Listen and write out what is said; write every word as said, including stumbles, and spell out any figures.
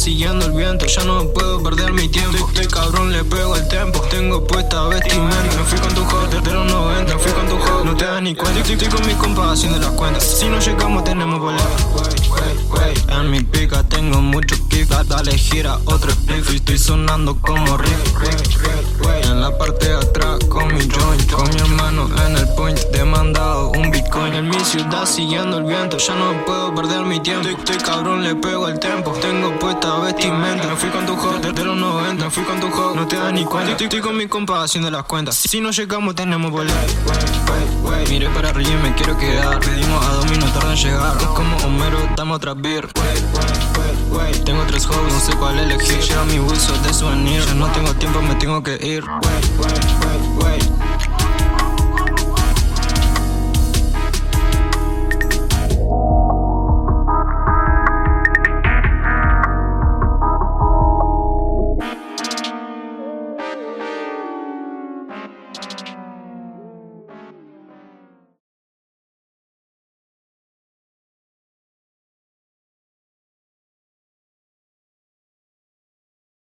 siguiendo el viento, ya no puedo perder mi tiempo. Estoy cabrón, le pego el tempo. Tengo puesta vestimenta. Me fui con tu joder de los noventa. Me fui con tu joder, no te das ni cuenta. Estoy, estoy con mis compas haciendo las cuentas. Si no llegamos tenemos boleto. En mi pica tengo mucho kick. Dale gira otro split. Estoy sonando como Rick. En la parte de atrás con mi joint. Con mi hermano en el point. Demandado un bitcoin. En mi ciudad siguiendo el viento. Ya no puedo perder mi tiempo. Estoy, estoy cabrón, le pego el tempo. Tengo puesta vestimenta. Me fui con tu joder de los noventa. Me fui con tu joder, no te das ni cuenta. Estoy, estoy con mis compas haciendo las cuentas. Si no llegamos tenemos boleto. Miré para arriba y me quiero quedar. Pedimos a dos minutos tardan en llegar. Es como Homero, dame otra beer. Tengo tres hoes, no sé cuál elegir. Llevo mi buzo de souvenir. Ya no tengo tiempo, me tengo que ir.